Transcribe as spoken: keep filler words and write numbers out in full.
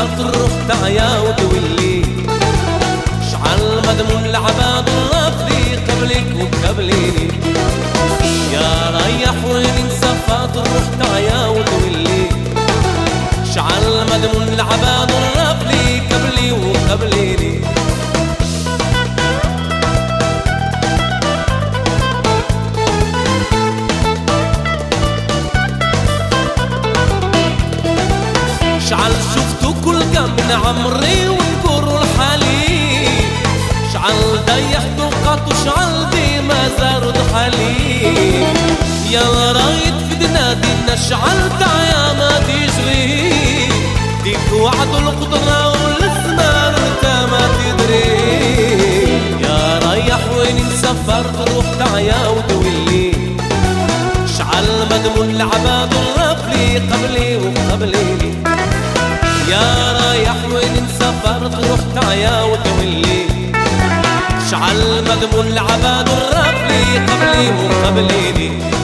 سافرت الروح تعيا وتولي شعل مدمون العباد الرفلي قبلك وقبليني يا ريح وين سافرت الروح تعيا وتولي شعل مدمون العباد الرفلي قبلي وقبليني شعل شفتو كل كم من عمري ونكر الحالي شعل ضيحتو قط وشعل ديما زارد حالي يا رايد في دنادينا شعل تعيا ما تجري ديك وعد القدرة والسنان انت ما تدري يا رايح وين سافرت روح تعيا وتولي شعل مدمون العباد الرفلي قبلي وقبليني يا رايح وين سافرت روح تعيا وتولي شعل مدمون العباد الرفلي قبلي وقبليني